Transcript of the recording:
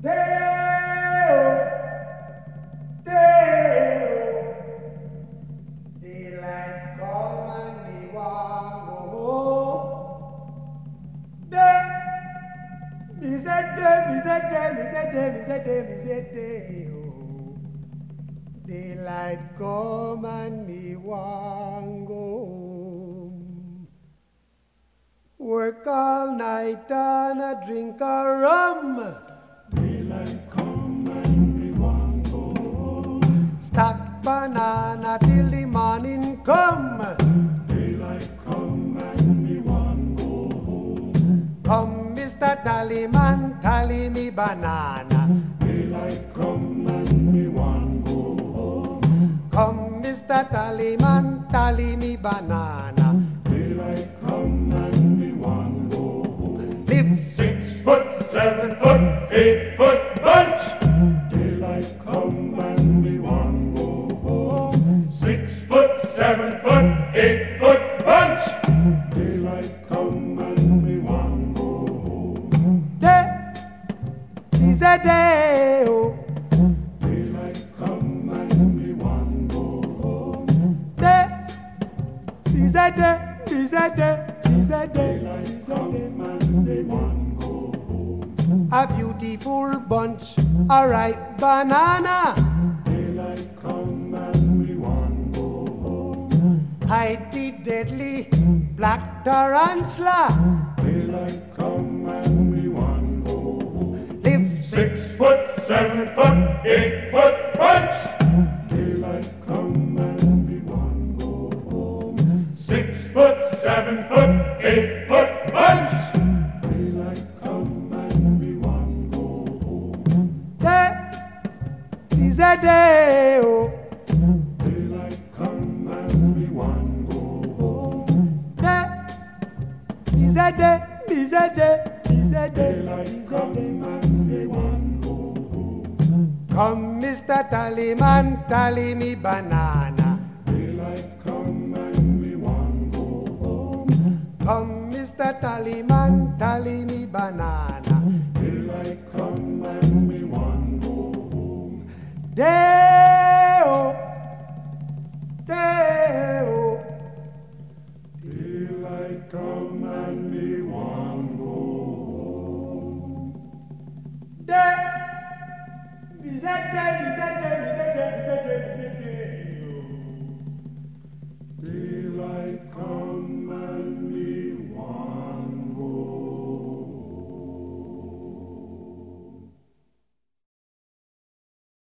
Day-o, day-o, daylight come and me want go home. Me say day-o. Daylight come and me want go home. Work all night and a drink a rum. Daylight come and me want go home. Stack banana till the morning come. Daylight come and me want go home. Come, Mr. Tallyman, tally me banana. Daylight come and me want go home. Come, Mr. Tallyman, tally me banana. Daylight come and me want go home. Live 6 foot, 7 foot, 8 foot bunch. Daylight come and me want go home. 6 foot, 7 foot, 8 foot bunch. Daylight come and me want go home. day is a day. Oh. Daylight come and me want go home. Day is a day, is a day, is a day, Daylight is a come day. and me want go home. A beautiful bunch, a ripe banana. Daylight come and me want go home. Hide the deadly black tarantula. Daylight come and me want go home. Live 6 foot, 7 foot, 8 foot bunch. Daylight come and me want go home. 6 foot, 7 foot, 8 foot bunch. Daylight come and me want go home. day is a day. Oh. Daylight come and me want go home. Day is a day, is a day, is a day, Daylight is a come day. and me want go home. Come, Mr. Tallyman, tally me banana. Daylight come and me want go home. Come, Mr. Tallyman, tally me banana. Daylight come and me want go home. Day